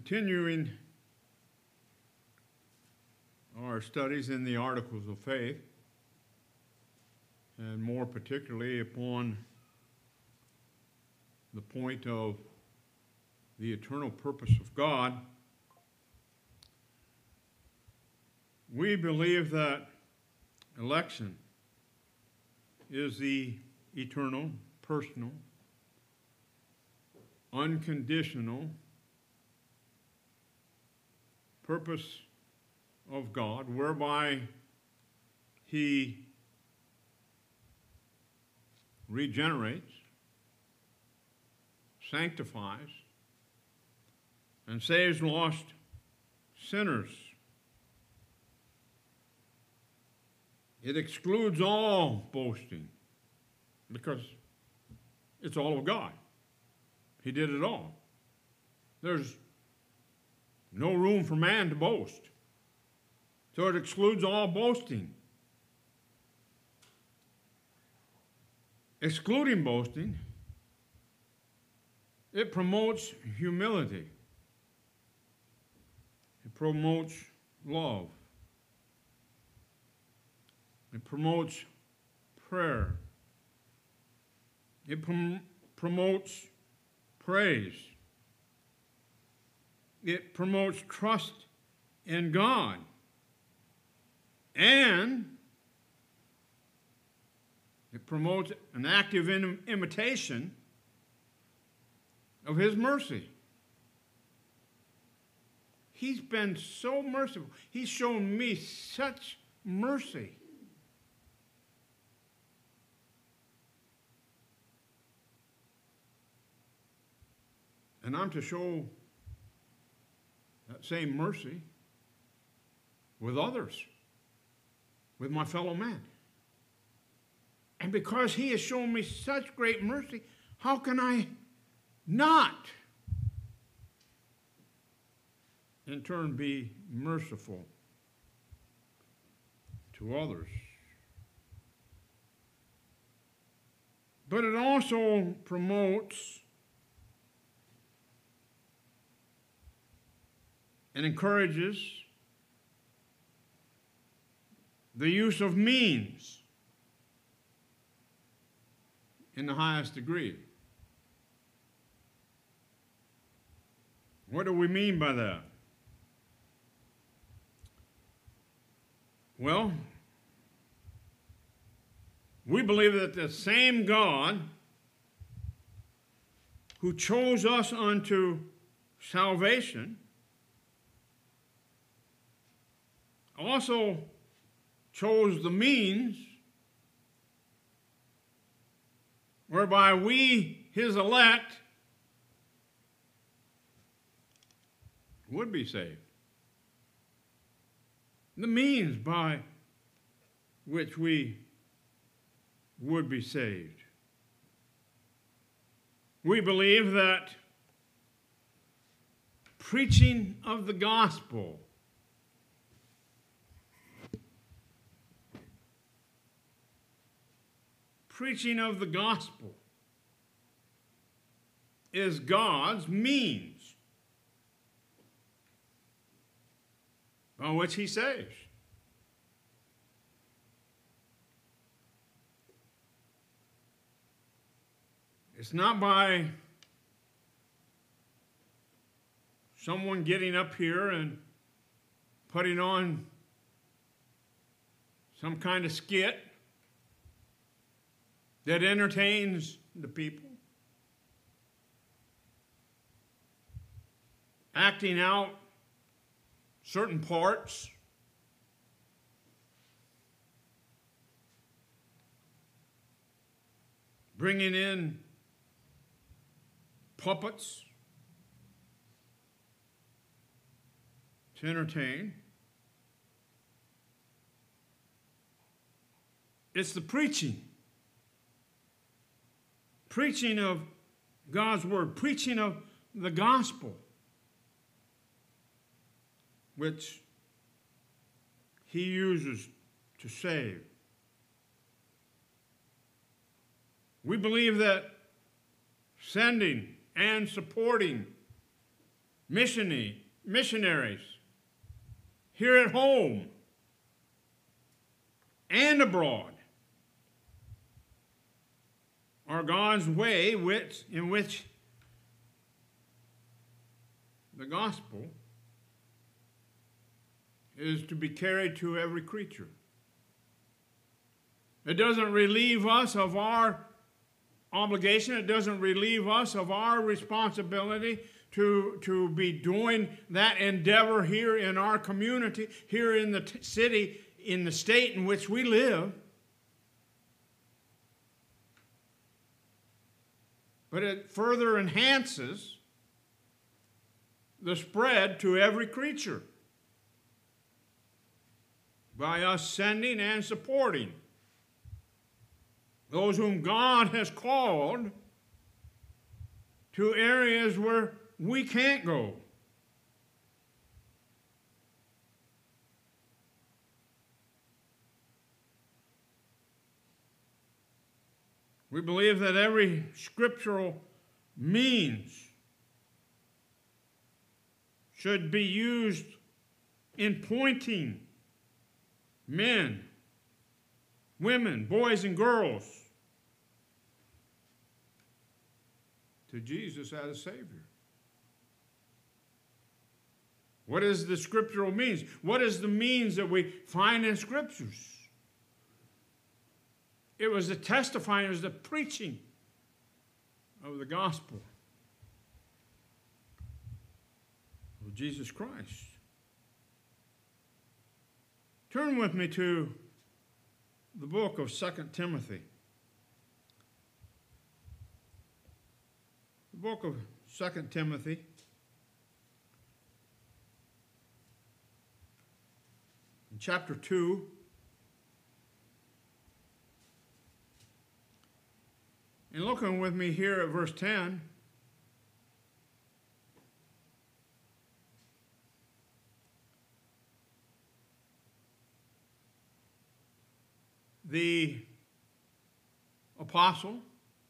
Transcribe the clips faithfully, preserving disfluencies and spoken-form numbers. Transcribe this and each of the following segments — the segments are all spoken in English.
Continuing our studies in the Articles of Faith, and more particularly upon the point of the eternal purpose of God, we believe that election is the eternal, personal, unconditional purpose of God, whereby He regenerates, sanctifies, and saves lost sinners. It excludes all boasting because it's all of God. He did it all. There's no room for man to boast. So it excludes all boasting. Excluding boasting, it promotes humility. It promotes love. It promotes prayer. It prom- promotes praise. It promotes trust in God. And it promotes an active im- imitation of His mercy. He's been so merciful. He's shown me such mercy. And I'm to show that same mercy with others, with my fellow man. And because He has shown me such great mercy, how can I not, in turn, be merciful to others? But it also promotes and encourages the use of means in the highest degree. What do we mean by that? Well, we believe that the same God who chose us unto salvation also chose the means whereby we, His elect, would be saved. The means by which we would be saved. We believe that preaching of the gospel preaching of the gospel is God's means by which He saves. It's not by someone getting up here and putting on some kind of skit that entertains the people, acting out certain parts, bringing in puppets to entertain. It's the preaching. Preaching of God's word, preaching of the gospel, which He uses to save. We believe that sending and supporting missionary, missionaries here at home and abroad are God's way which, in which the gospel is to be carried to every creature. It doesn't relieve us of our obligation. It doesn't relieve us of our responsibility to, to be doing that endeavor here in our community, here in the t- city, in the state in which we live. But it further enhances the spread to every creature by us sending and supporting those whom God has called to areas where we can't go. We believe that every scriptural means should be used in pointing men, women, boys, and girls to Jesus as a Savior. What is the scriptural means? What is the means that we find in Scriptures? It was the testifying, it was the preaching of the gospel of Jesus Christ. Turn with me to the book of Second Timothy. The book of Second Timothy. In chapter two. And looking with me here at verse ten. The apostle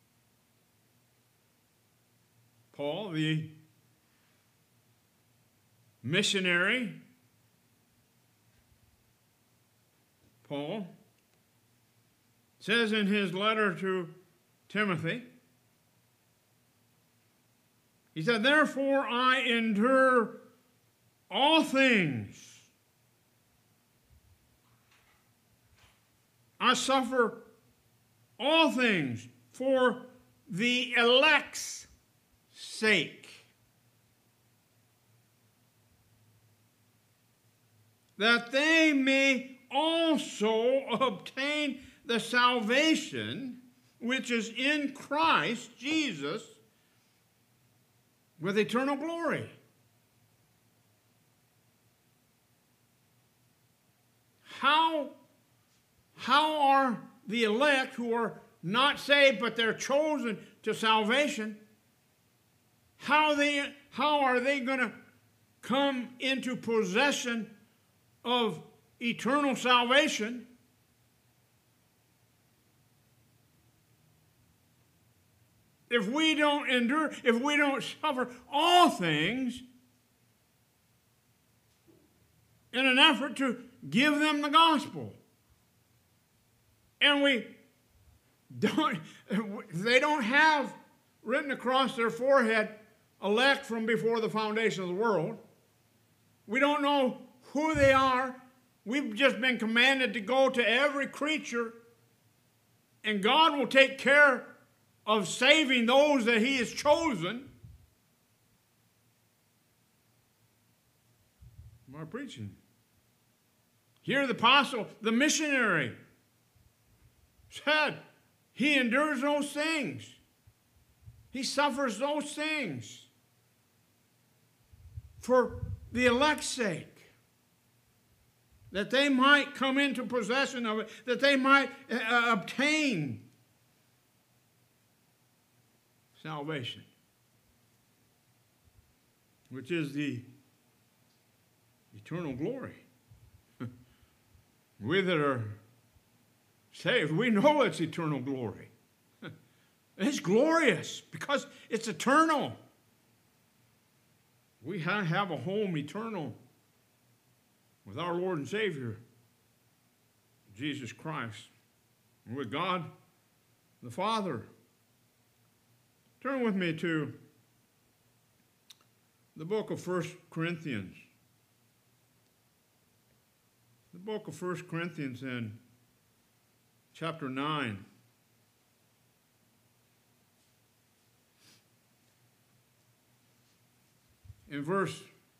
Paul, the missionary Paul, says in his letter to Timothy, he said, "Therefore I endure all things. I suffer all things for the elect's sake, that they may also obtain the salvation which is in Christ Jesus with eternal glory." How, how are the elect who are not saved but they're chosen to salvation, how, they, how are they going to come into possession of eternal salvation if we don't endure, if we don't suffer all things in an effort to give them the gospel? And we don't, they don't have written across their forehead, elect from before the foundation of the world. We don't know who they are. We've just been commanded to go to every creature, and God will take care of saving those that He has chosen. Am I preaching? Here the apostle, the missionary, said he endures those things. He suffers those things for the elect's sake, that they might come into possession of it, that they might uh, obtain salvation, which is the eternal glory. We that are saved, we know it's eternal glory. It's glorious because it's eternal. We have a home eternal with our Lord and Savior, Jesus Christ, and with God the Father. Turn with me to the book of First Corinthians. The book of First Corinthians in chapter nine. In verse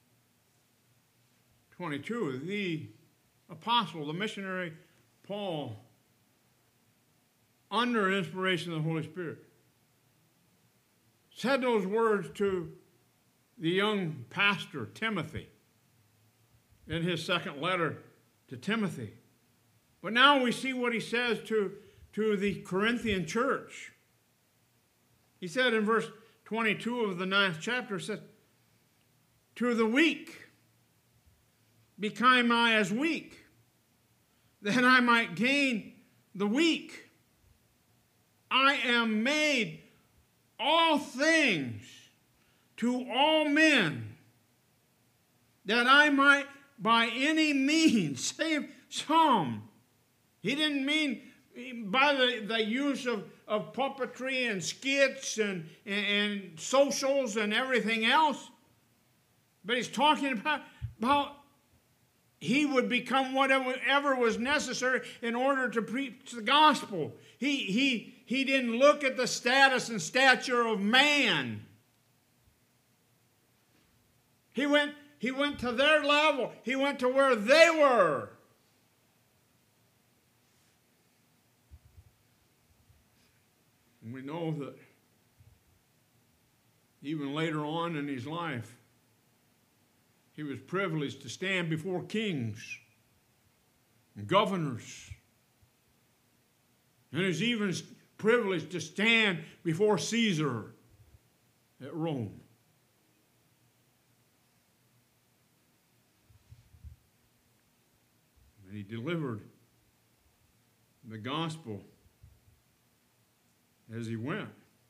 twenty-two, the apostle, the missionary Paul, under inspiration of the Holy Spirit, said those words to the young pastor, Timothy, in his second letter to Timothy. But now we see what he says to, to the Corinthian church. He said in verse twenty-two of the ninth chapter, says, to the weak became I as weak, that I might gain the weak. I am made all things to all men, that I might by any means save some. He didn't mean by the, the use of, of puppetry and skits and, and, and socials and everything else. But he's talking about, about he would become whatever was necessary in order to preach the gospel. He, he, he didn't look at the status and stature of man. He went, he went to their level. He went to where they were. And we know that even later on in his life, he was privileged to stand before kings and governors. And he was even privileged to stand before Caesar at Rome. And he delivered the gospel as he went.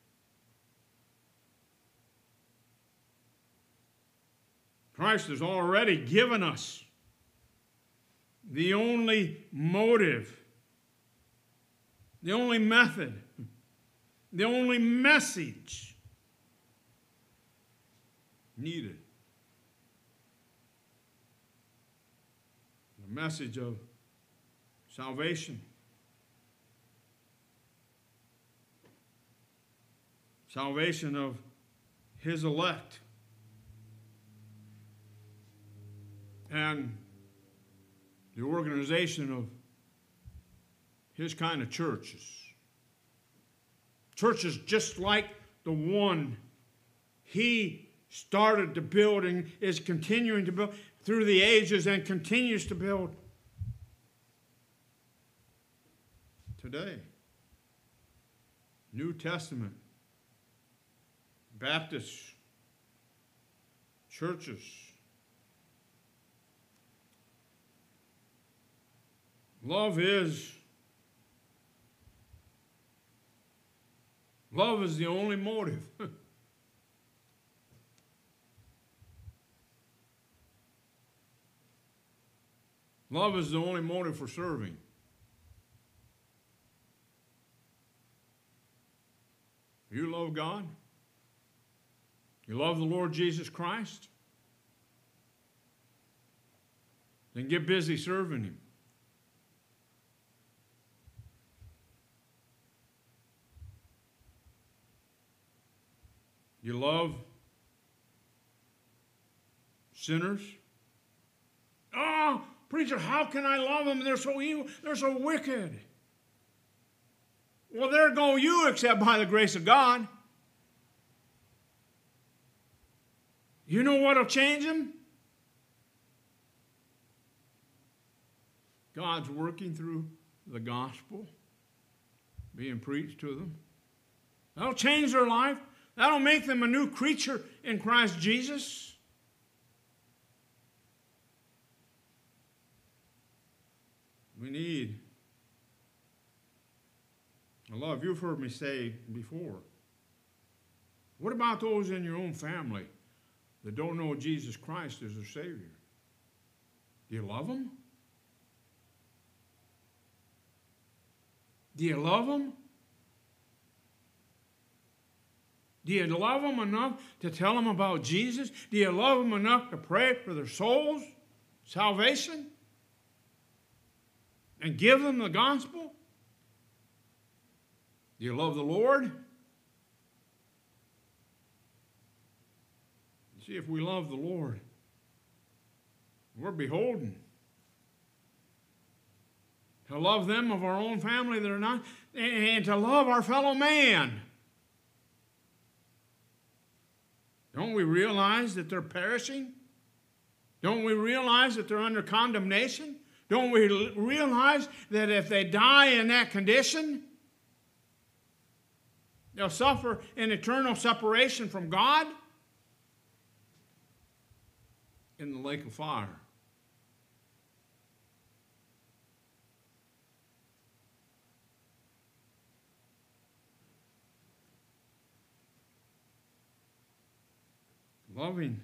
Christ has already given us the only motive, the only method, the only message needed. The message of salvation. Salvation of his elect. And the organization of his kind of churches. Churches just like the one he started to build and is continuing to build through the ages and continues to build today. New Testament, Baptist churches. Love is, love is the only motive. Love is the only motive for serving. You love God? You love the Lord Jesus Christ? Then get busy serving him. You love sinners? Oh, preacher, how can I love them? They're so evil. They're so wicked. Well, there go you, except by the grace of God. You know what will change them? God's working through the gospel, being preached to them. That'll change their life. That'll make them a new creature in Christ Jesus. We need a love. You've heard me say before, what about those in your own family that don't know Jesus Christ as their Savior. Do you love them? Do you love them? Do you love them enough to tell them about Jesus? Do you love them enough to pray for their souls' salvation? And give them the gospel? Do you love the Lord? See, if we love the Lord, we're beholden to love them of our own family that are not, and to love our fellow man. Don't we realize that they're perishing? Don't we realize that they're under condemnation? Don't we realize that if they die in that condition, they'll suffer an eternal separation from God in the lake of fire? Loving.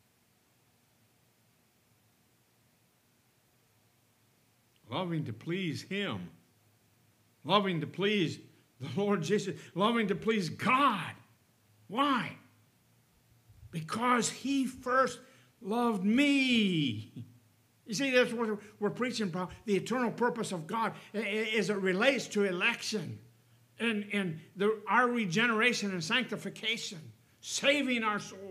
Loving to please Him. Loving to please the Lord Jesus. Loving to please God. Why? Because He first loved me. You see, that's what we're preaching about. The eternal purpose of God as it relates to election and, and the, our regeneration and sanctification. Saving our souls.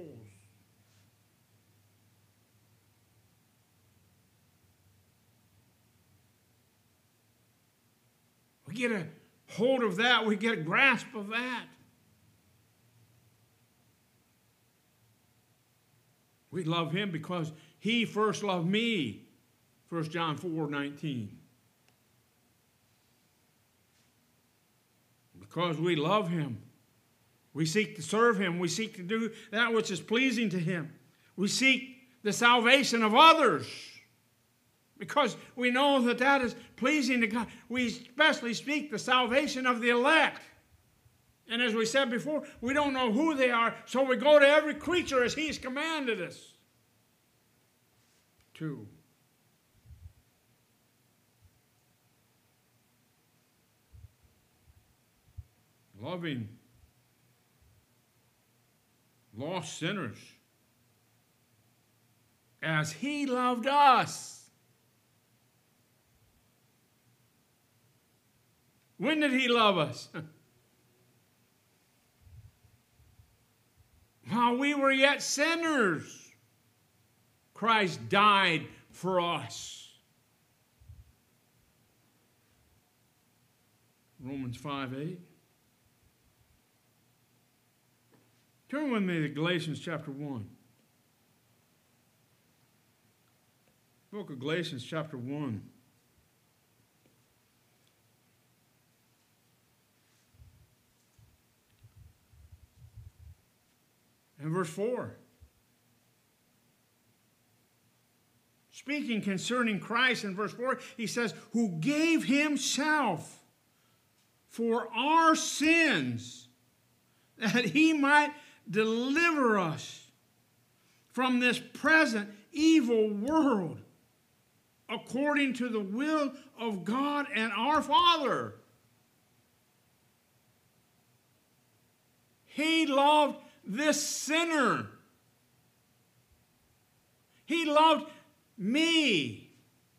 We get a hold of that. We get a grasp of that. We love Him because He first loved me. First John four nineteen. Because we love Him. We seek to serve Him. We seek to do that which is pleasing to Him. We seek the salvation of others. Because we know that that is pleasing to God. We especially speak the salvation of the elect. And as we said before, we don't know who they are, so we go to every creature as He's commanded us to. Loving lost sinners as He loved us. When did He love us? While we were yet sinners, Christ died for us. Romans five eight. Turn with me to Galatians chapter one. Book of Galatians chapter one. And verse four. Speaking concerning Christ in verse four, he says, who gave Himself for our sins, that He might deliver us from this present evil world, according to the will of God and our Father. He loved this sinner. He loved me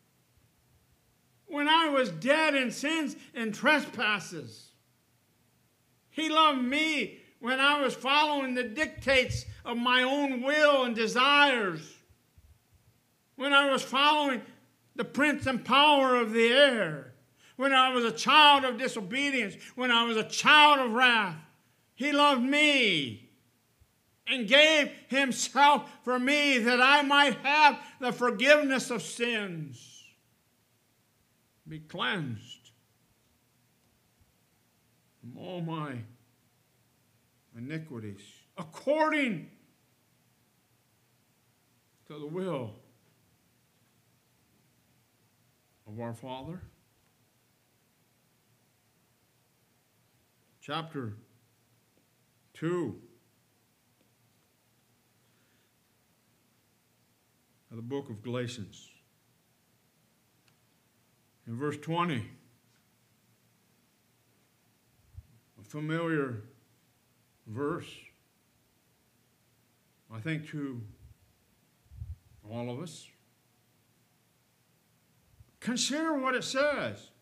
when I was dead in sins and trespasses. He loved me when I was following the dictates of my own will and desires. When I was following the prince and power of the air. When I was a child of disobedience. When I was a child of wrath. He loved me and gave Himself for me that I might have the forgiveness of sins. Be cleansed from all my iniquities, according to the will of our Father. Chapter two. of the book of Galatians. In verse twenty, a familiar verse, I think, to all of us. Consider what it says.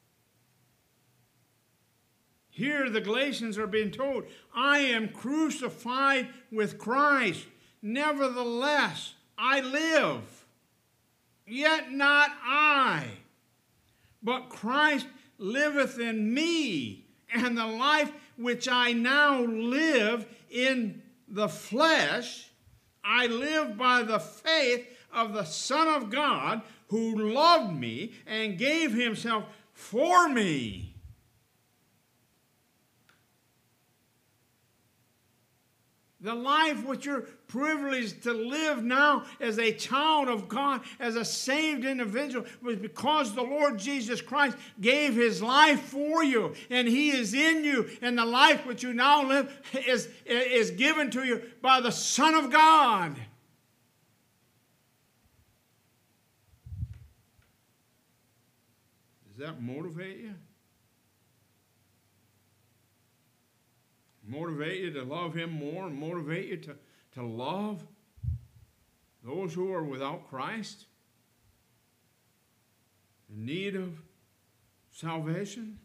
Here the Galatians are being told, I am crucified with Christ. Nevertheless, I live. Yet not I, but Christ liveth in me. And the life which I now live in the flesh, I live by the faith of the Son of God, who loved me and gave himself for me. The life which you're privileged to live now as a child of God, as a saved individual, was because the Lord Jesus Christ gave his life for you, and he is in you, and the life which you now live is, is given to you by the Son of God. Does that motivate you? Motivate you to love him more, and motivate you to, to love those who are without Christ, in need of salvation?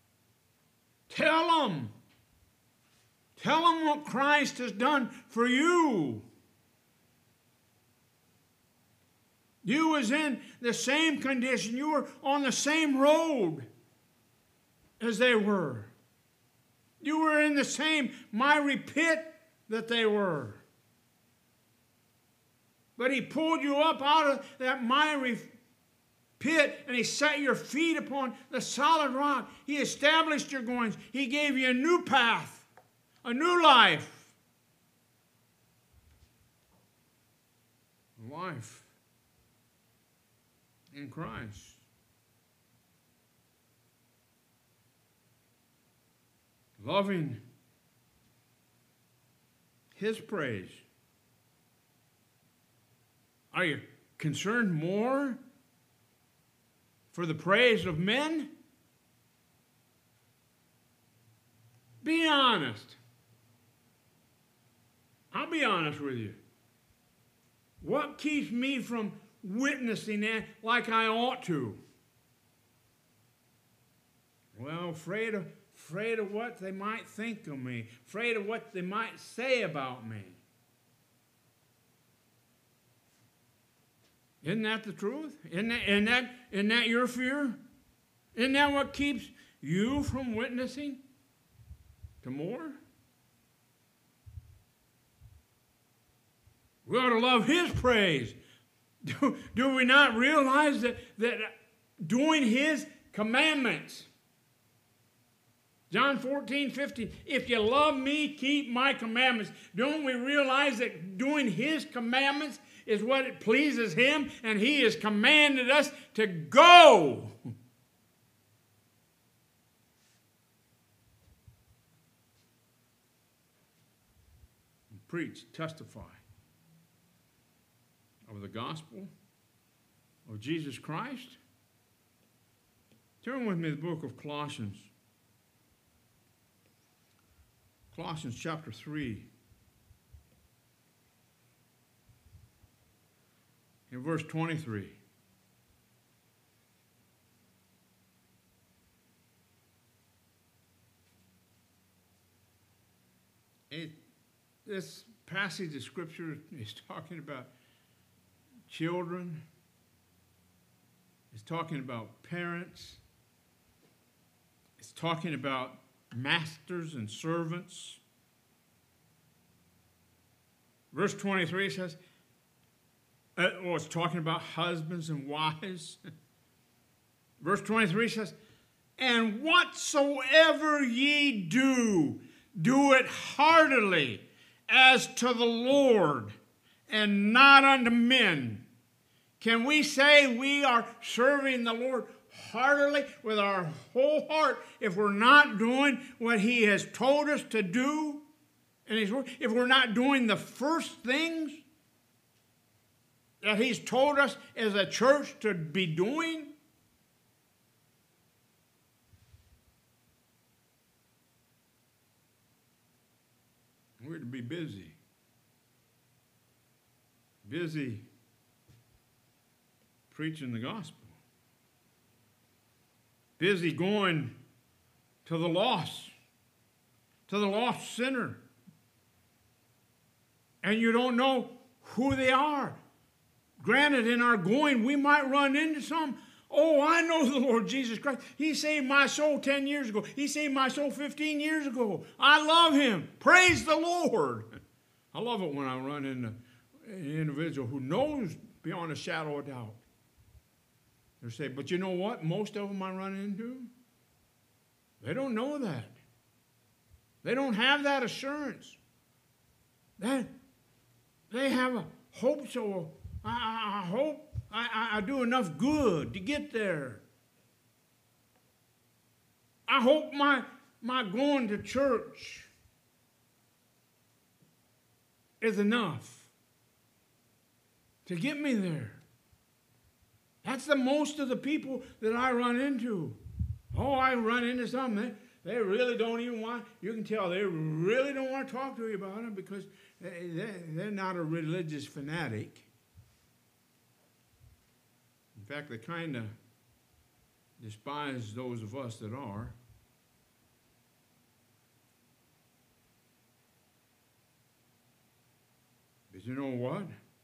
Tell them. Tell them what Christ has done for you. You was in the same condition. You were on the same road as they were. You were in the same miry pit that they were. But he pulled you up out of that miry pit, and he set your feet upon the solid rock. He established your goings. He gave you a new path, a new life. Life in Christ. Loving his praise. Are you concerned more for the praise of men? Be honest. I'll be honest with you. What keeps me from witnessing that like I ought to? Well, afraid of Afraid of what they might think of me. Afraid of what they might say about me. Isn't that the truth? Isn't that, isn't that, isn't that your fear? Isn't that what keeps you from witnessing to more? We ought to love his praise. Do, do we not realize that, that doing his commandments, John fourteen, fifteen, if you love me, keep my commandments. Don't we realize that doing his commandments is what it pleases him, and he has commanded us to go? And preach, testify of the gospel of Jesus Christ. Turn with me to the book of Colossians. Colossians chapter three. In verse twenty-three. It, this passage of Scripture is talking about children. It's talking about parents. It's talking about masters and servants. Verse twenty-three says, uh, well, it's talking about husbands and wives. Verse twenty-three says, and whatsoever ye do, do it heartily as to the Lord and not unto men. Can we say we are serving the Lord heartily with our whole heart if we're not doing what he has told us to do in his word? If we're not doing the first things? that He's told us as a church to be doing? We're to be busy. Busy preaching the gospel. Busy going to the lost, to the lost sinner. And you don't know who they are. Granted, in our going, we might run into some. Oh, I know the Lord Jesus Christ. He saved my soul ten years ago. He saved my soul fifteen years ago. I love Him. Praise the Lord. I love it when I run into an individual who knows beyond a shadow of doubt. They say, but you know what? Most of them I run into, they don't know that. They don't have that assurance. They, they have a hope, so I, I hope I, I do enough good to get there. I hope my, my going to church is enough to get me there. That's the most of the people that I run into. Oh, I run into some. They, they really don't even want, you can tell they really don't want to talk to you about it because they, they, they're not a religious fanatic. In fact, they kind of despise those of us that are. But you know what?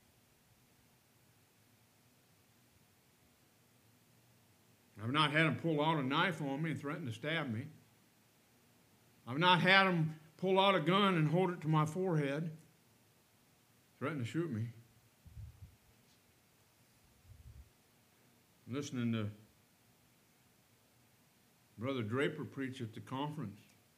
I've not had them pull out a knife on me and threaten to stab me. I've not had them pull out a gun and hold it to my forehead, threaten to shoot me. I'm listening to Brother Draper preach at the conference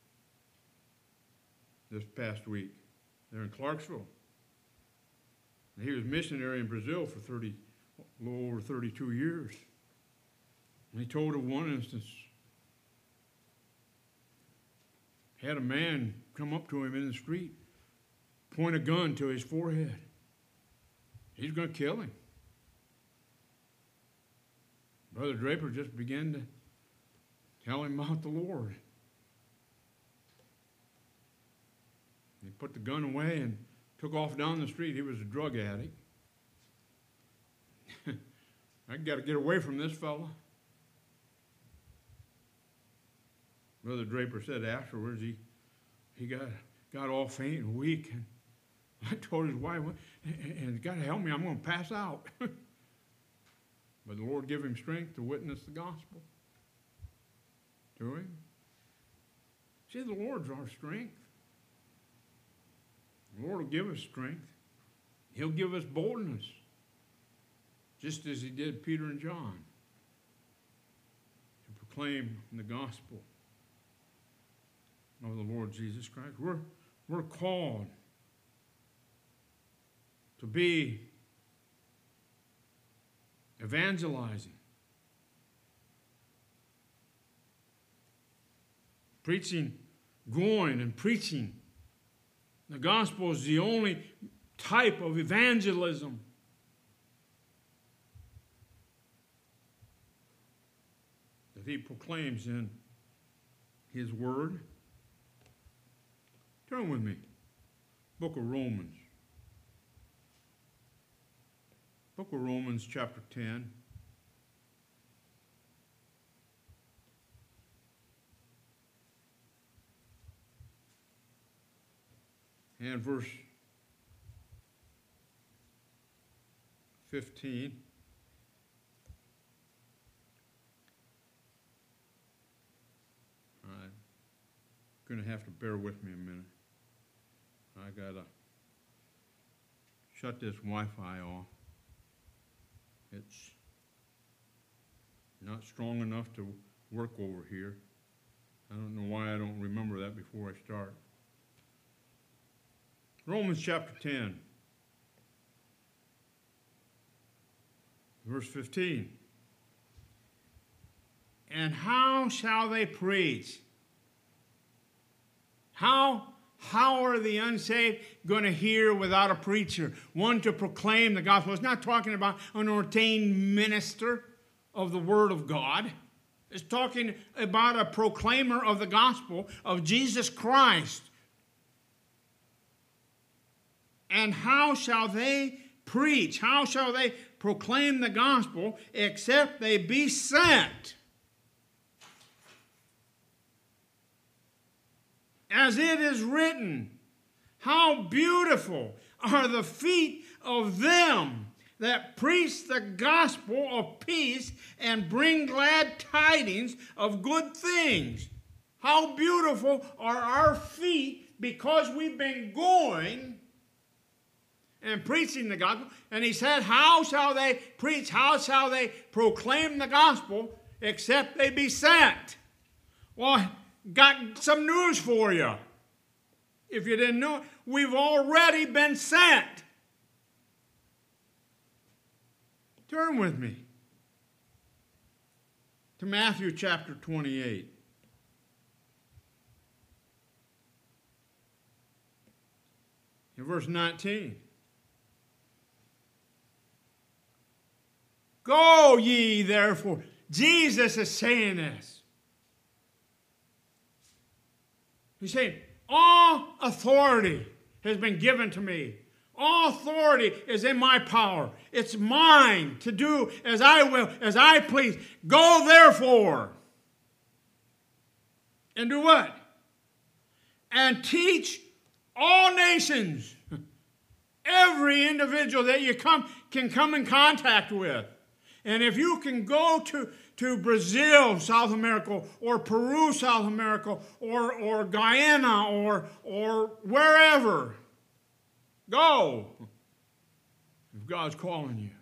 this past week there in Clarksville. He was missionary in Brazil for thirty, a little over thirty-two years. And he told of one instance, had a man come up to him in the street, point a gun to his forehead. He's going to kill him. Brother Draper just began to tell him about the Lord. He put the gun away and took off down the street. He was a drug addict. I got to get away from this fella. Brother Draper said afterwards he, he got, got all faint and weak. And I told his wife, and God help me, I'm going to pass out. But the Lord gave him strength to witness the gospel to him. See, the Lord's our strength. The Lord will give us strength. He'll give us boldness, just as He did Peter and John, to proclaim the gospel of the Lord Jesus Christ. We're, we're called to be evangelizing, preaching, going and preaching. The gospel is the only type of evangelism that He proclaims in His Word. Turn with me. Book of Romans. Book of Romans, chapter ten. And verse fifteen. All right. You're going to have to bear with me a minute. I got to shut this Wi-Fi off. It's not strong enough to work over here. I don't know why I don't remember that before I start. Romans chapter ten, verse fifteen. And how shall they preach? How, How are the unsaved going to hear without a preacher? One to proclaim the gospel. It's not talking about an ordained minister of the Word of God. It's talking about a proclaimer of the gospel of Jesus Christ. And how shall they preach? How shall they proclaim the gospel except they be sent? As it is written, how beautiful are the feet of them that preach the gospel of peace and bring glad tidings of good things. How beautiful are our feet because we've been going and preaching the gospel. And he said, how shall they preach? How shall they proclaim the gospel except they be sent? Well, got some news for you. If you didn't know, we've already been sent. Turn with me to Matthew chapter twenty-eight. In verse nineteen. Go ye therefore. Jesus is saying this. He's saying, all authority has been given to me. All authority is in my power. It's mine to do as I will, as I please. Go therefore. And do what? And teach all nations. Every individual that you come can come in contact with. And if you can go to, to Brazil, South America, or Peru, South America, or, or Guyana, or, or wherever, go if God's calling you.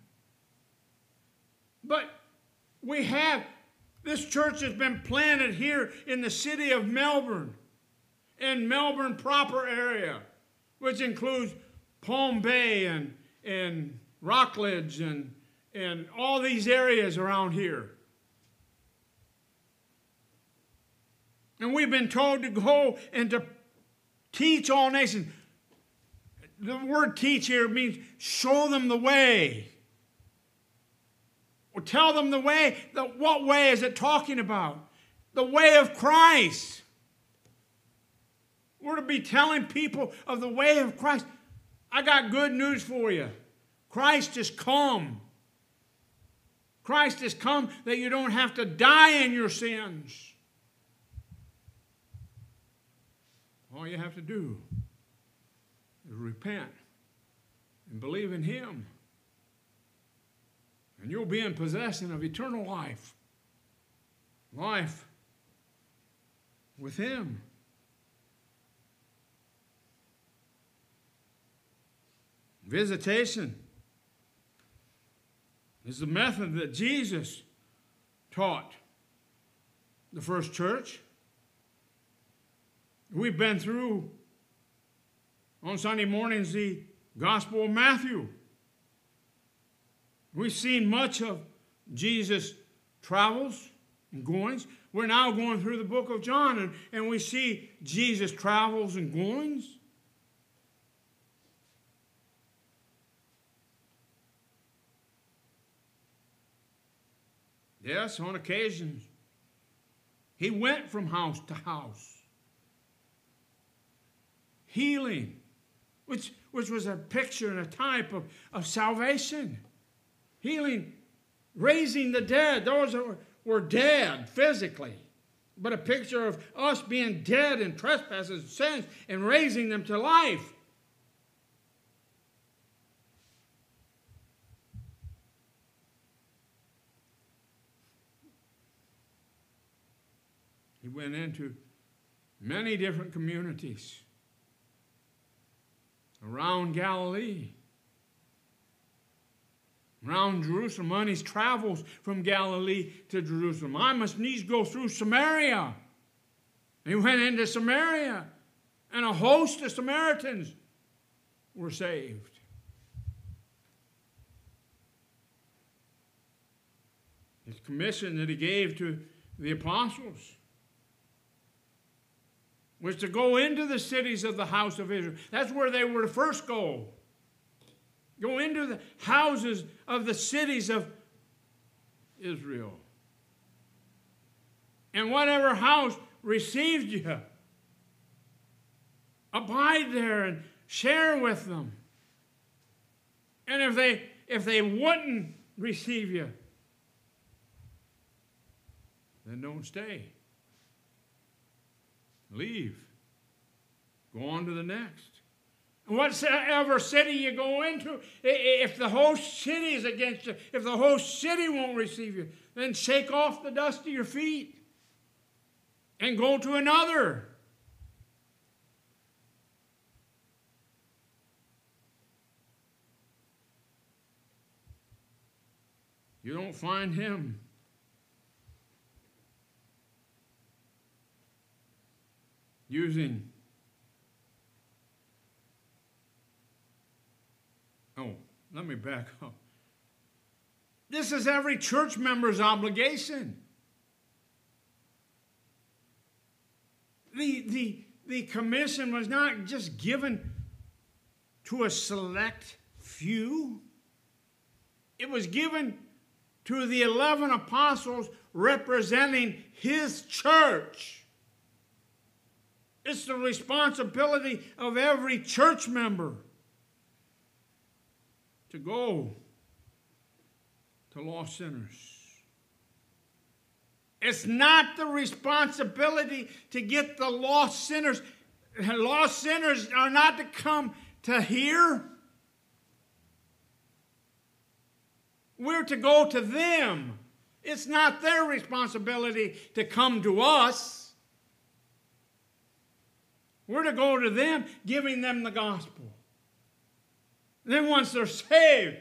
But we have, this church has been planted here in the city of Melbourne, in Melbourne proper area, which includes Palm Bay and, and Rockledge and and all these areas around here. And we've been told to go and to teach all nations. The word teach here means show them the way. Or tell them the way. The, what way is it talking about? The way of Christ. We're to be telling people of the way of Christ. I got good news for you. Christ has come. Christ has come that you don't have to die in your sins. All you have to do is repent and believe in Him. And you'll be in possession of eternal life. Life with Him. Visitation is the method that Jesus taught the first church. We've been through on Sunday mornings the Gospel of Matthew. We've seen much of Jesus' travels and goings. We're now going through the book of John, and, and we see Jesus' travels and goings. Yes, on occasions, he went from house to house, healing, which, which was a picture and a type of, of salvation. Healing, raising the dead. Those that were, were dead physically, but a picture of us being dead in trespasses and sins and raising them to life. He went into many different communities around Galilee, around Jerusalem. On his travels from Galilee to Jerusalem, I must needs go through Samaria. He went into Samaria, and a host of Samaritans were saved. His commission that he gave to the apostles was to go into the cities of the house of Israel. That's where they were to first go. Go into the houses of the cities of Israel. And whatever house received you, abide there and share with them. And if they if they wouldn't receive you, then don't stay. Leave. Go on to the next. Whatever city you go into, if the whole city is against you, if the whole city won't receive you, then shake off the dust of your feet and go to another. You don't find him using, oh, let me back up. This is every church member's obligation. The, the, the commission was not just given to a select few. It was given to the eleven apostles representing his church. It's the responsibility of every church member to go to lost sinners. It's not the responsibility to get the lost sinners. Lost sinners are not to come to here. We're to go to them. It's not their responsibility to come to us. We're to go to them, giving them the gospel. Then once they're saved,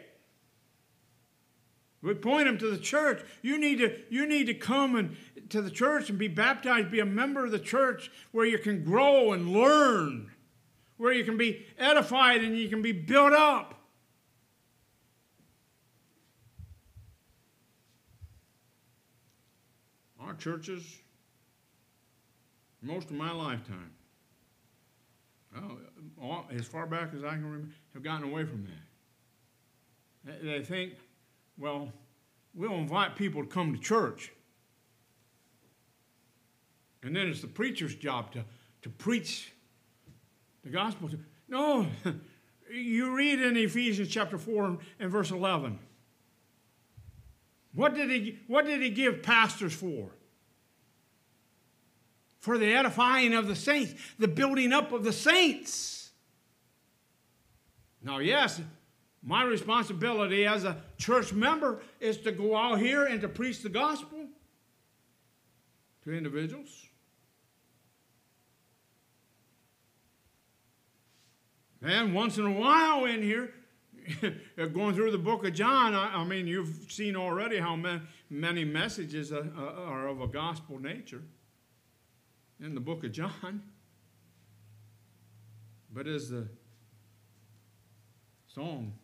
we point them to the church. You need to, you need to come and, to the church and be baptized, be a member of the church where you can grow and learn, where you can be edified and you can be built up. Our churches, most of my lifetime, well, all, as far back as I can remember, have gotten away from that. They, they think, well, we'll invite people to come to church. And then it's the preacher's job to, to preach the gospel. No, you read in Ephesians chapter four and verse eleven. What did he, what did he give pastors for? For the edifying of the saints, the building up of the saints. Now, yes, my responsibility as a church member is to go out here and to preach the gospel to individuals. And once in a while in here, going through the book of John, I, I mean, you've seen already how many, many messages are, are of a gospel nature in the book of John. But as the song,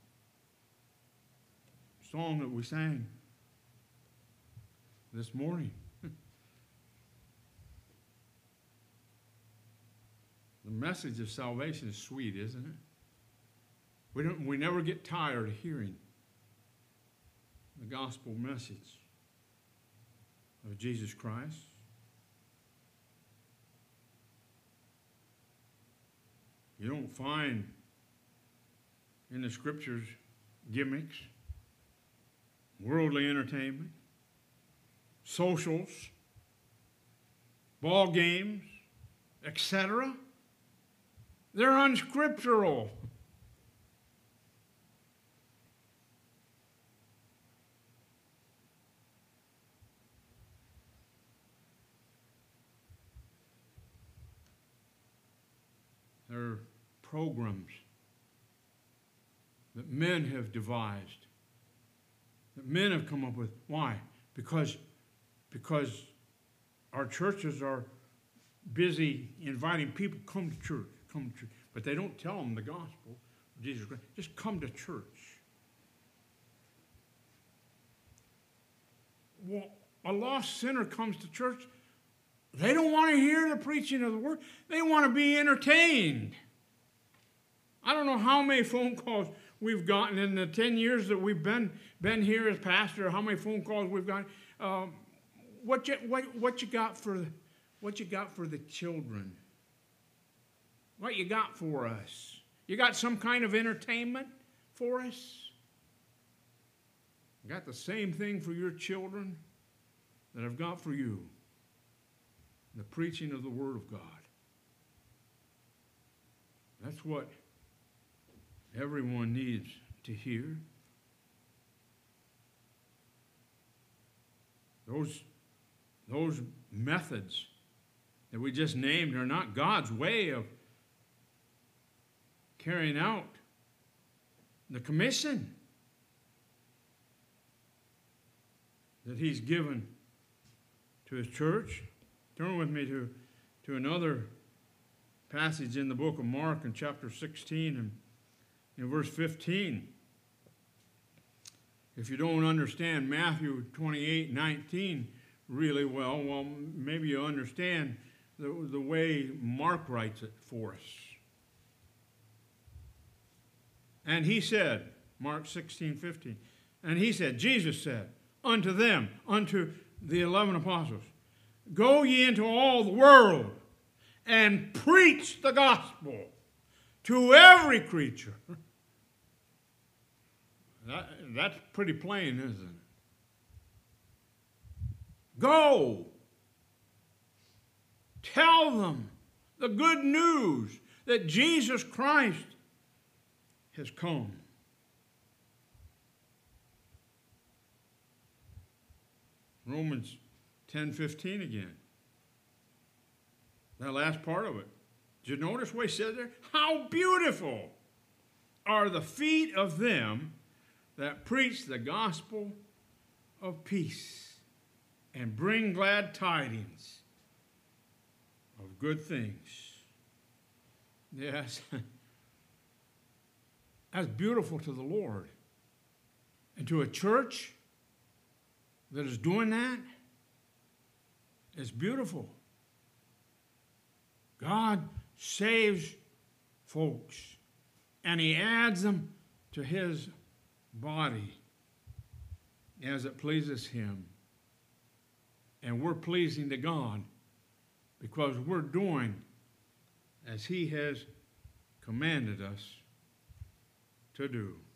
song that we sang this morning, the message of salvation is sweet, isn't it? We don't, we never get tired of hearing the gospel message of Jesus Christ. You don't find in the scriptures gimmicks, worldly entertainment, socials, ball games, et cetera. They're unscriptural. They're programs that men have devised, that men have come up with. Why? Because, because our churches are busy inviting people, come to church, come to church. But they don't tell them the gospel of Jesus Christ. Just come to church. Well, a lost sinner comes to church, They don't want to hear the preaching of the word. They want to be entertained. I don't know how many phone calls we've gotten in the ten years that we've been, been here as pastor, how many phone calls we've gotten. Um, what, you, what, what, you got for, what you got for the children? What you got for us? You got some kind of entertainment for us? You got the same thing for your children that I've got for you. The preaching of the Word of God. That's what everyone needs to hear. Those, those methods that we just named are not God's way of carrying out the commission that He's given to His church. Turn with me to, to another passage in the book of Mark in chapter sixteen and in verse fifteen. If you don't understand Matthew twenty-eight nineteen really well, well, maybe you understand the, the way Mark writes it for us. And he said, Mark sixteen fifteen, and he said, Jesus said, unto them, unto the eleven apostles, go ye into all the world and preach the gospel to every creature. That, that's pretty plain, isn't it? Go. Tell them the good news that Jesus Christ has come. Romans ten fifteen again. That last part of it. Did you notice what he said there? How beautiful are the feet of them that preach the gospel of peace and bring glad tidings of good things. Yes. That's beautiful to the Lord. And to a church that is doing that, it's beautiful. God saves folks, and He adds them to His body as it pleases Him. And we're pleasing to God because we're doing as He has commanded us to do.